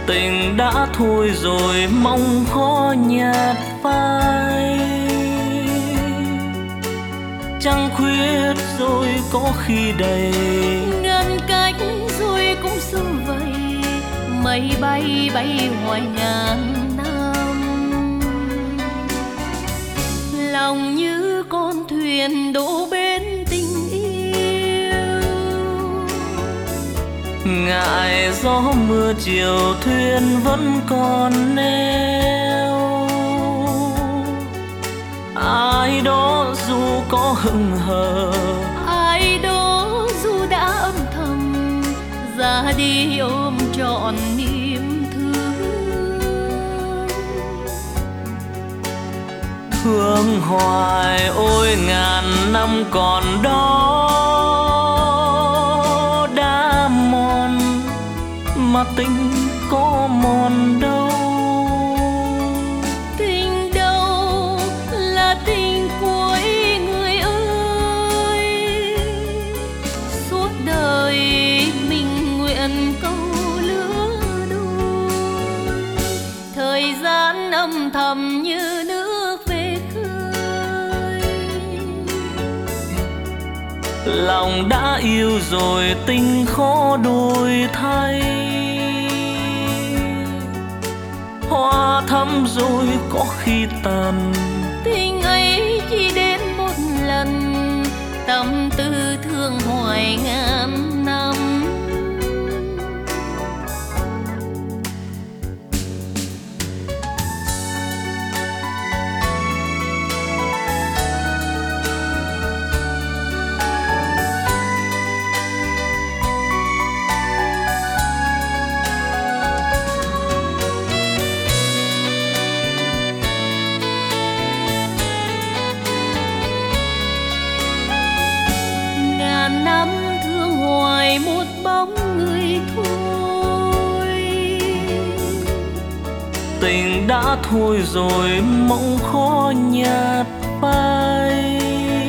Tình đã thôi rồi mong khó nhạt phai, trăng khuyết rồi có khi đầy, ngăn cách rồi cũng sum vầy, mây bay bay hoài ngàn năm. Lòng như con thuyền đổ bên tình yêu, ngại gió mưa chiều thuyền vẫn còn neo. Ai đó dù có hững hờ, ai đó dù đã âm thầm, ra đi ôm trọn niềm thương. Thương hoài ôi ngàn năm còn đó, đã mòn mà tình có mòn đâu. Tình đâu là tình cuối người ơi, suốt đời mình nguyện câu lứa đôi. Thời gian âm thầm như nước về khơi, Lòng đã yêu rồi tình khó đổi thay, hoa thắm rồi có khi tàn. tình ấy chỉ đến một lần, tâm tư thương hoài ngàn năm. Ngàn năm thương hoài một bóng người thôi, Tình đã thôi rồi mong khó nhạt phai,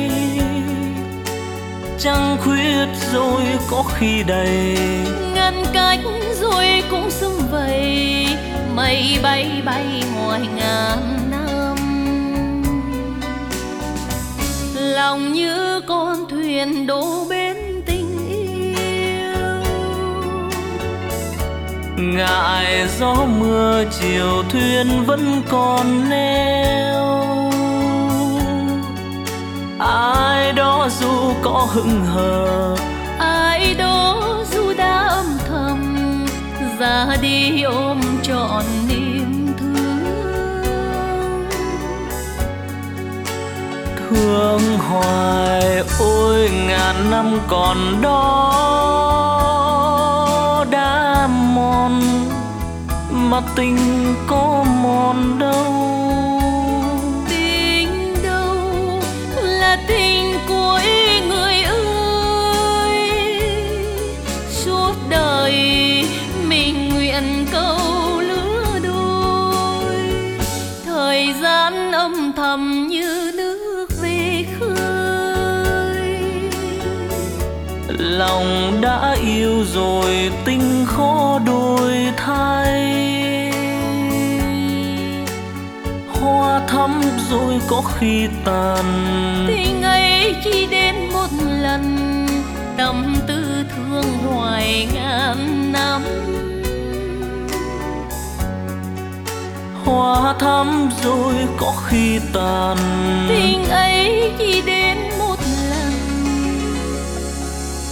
trăng khuyết rồi có khi đầy, ngăn cách rồi cũng sum vầy, mây bay bay hoài ngàn năm. Lòng như con thuyền đổ bên tình yêu, ngại gió mưa chiều thuyền vẫn còn neo. Ai đó dù có hững hờ, ai đó dù đã âm thầm, ra đi ôm trọn niềm thương. thương hoài ôi ngàn năm còn đó, đã mòn mà tình có mòn đâu. Tình đâu là tình cuối người ơi, suốt đời mình nguyện câu lứa đôi. Thời gian âm thầm như nước về khơi, Lòng đã yêu rồi tình khó đổi thay, hoa thắm rồi có khi tàn. tình ấy chỉ đến một lần, tâm tư thương hoài ngàn năm. Hoa thắm rồi có khi tàn, Tình ấy chỉ đến một lần,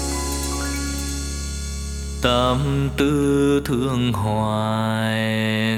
tâm tư thương hoài